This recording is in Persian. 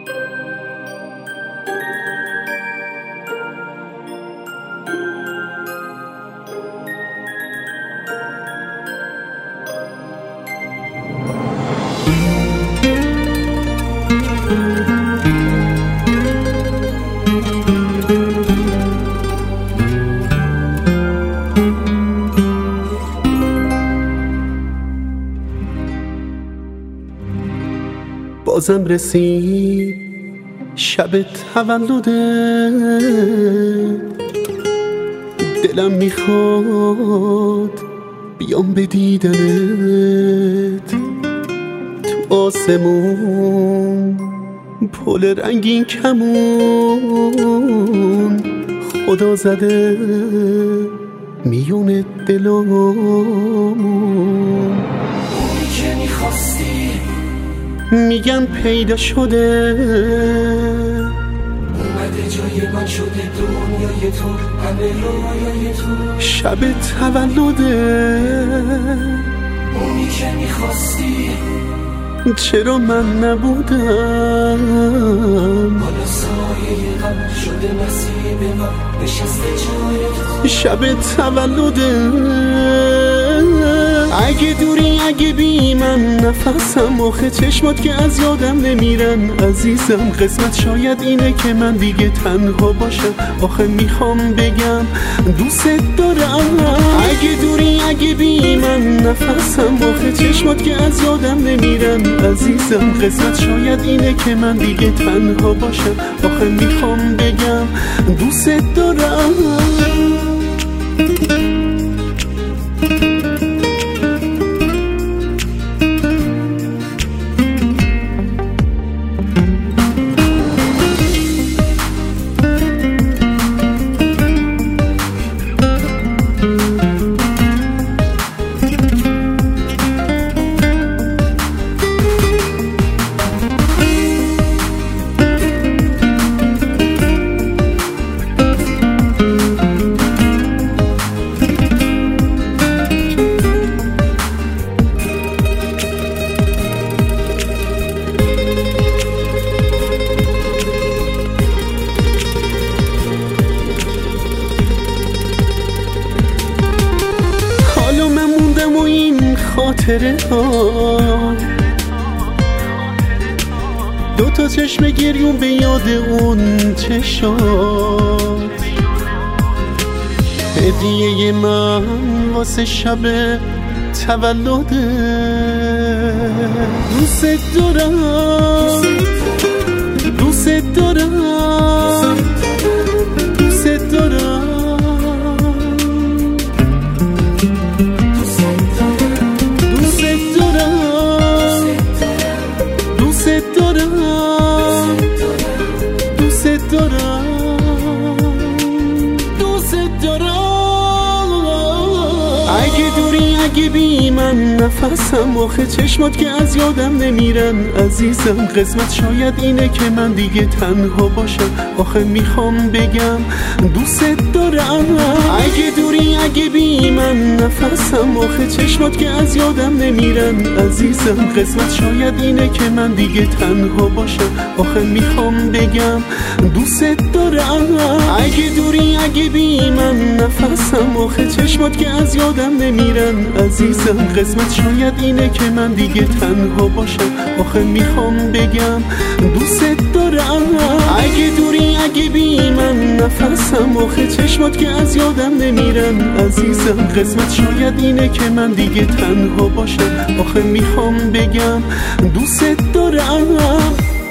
بازم رسید شب تولدت، دلم میخواد بیام به دیدنت. تو آسمون پل رنگین کمون خدا زده میون دلامون. اونی که میخواستی میگن پیدا شده، اومده جای من شده دنیای تو، همه رویای تو. شب تولده اونی که میخواستی چرا من نبودم؟ حالا سایه غم شده نصیب من، نشسته جای تو. شب تولده اگه دوری اگه بی من نفسم، آخه چشمات که از یادم نمیرن عزیزم. قسمت شاید اینه که من دیگه تنها باشم، آخه میخوام بگم دوست دارم. اگه دوری اگه بی من نفسم، آخه چشمات که از یادم نمیرن عزیزم. قسمت شاید اینه که من دیگه تنها باشم، آخه میخوام بگم دوست دارم. خاطره ها دو تا چشم گریون به یاد اون چشات، هدیه من واسه شب تولده. دوست دارم دوست دارم دوست دارم اگه بی من نفسم، آخه چشمات که از یادم نمیرن عزیزم. قسمت شاید اینه که من دیگه تنها باشم، آخه میخوام بگم دوست دارم. اگه دوری اگه بی من نفسم، آخه چشمات که از یادم نمیرن عزیزم. قسمت شاید اینه که من دیگه تنها باشم، آخه میخوام بگم دوست دارم. اگه دوری اگه بی من نفسم، آخه چشمات که از یادم نمیرن عزیزم. قسمت شاید اینه که من دیگه تنها باشم، آخه میخوام بگم دوست دارم. اگه دوری اگه بی من نفسم، آخه چشمات که از یادم نمیرن عزیزم. قسمت شاید اینه که من دیگه تنها باشم، آخه میخوام بگم دوست دارم.